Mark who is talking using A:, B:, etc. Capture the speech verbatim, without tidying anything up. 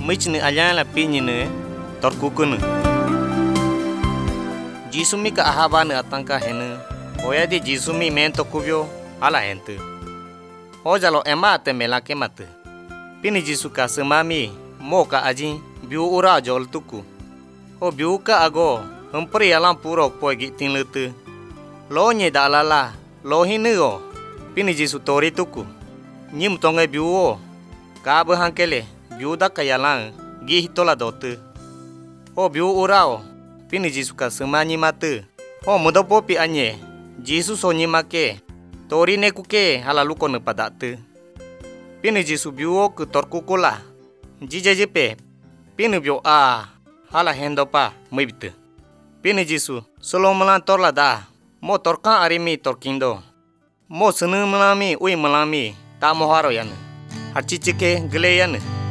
A: Michni alyala pinyine torkukune. Jisumi ka ahabane atanka hene. Oya di jisumi mento kubyo ala hente. Ojalo ema te melake mate. Pini jisu ka semami mo ka aji biu ura jol tuku. O biu ka ago hempri alam puro poigi tinlete. Lo nye da alala lo hineo. Pini jisu tori tuku. Nyim tonge biu o. Ka behangkele biu da kayalang gi hitola dote. O biu urao. Pini jisu ka semanyi mate. O mudopo pi anye. Jisu sonyi make. Tori ne kuke halalu ko nepadate. Pini jisu biu o ke torkukula. Jije jepe. Pini biu a hala hendopa mebite. Pini jisu solo melan torla da. Mo torkan arimi torkindo. Mo sene melami ui melami ta moharo yana. Harcicike gele yana.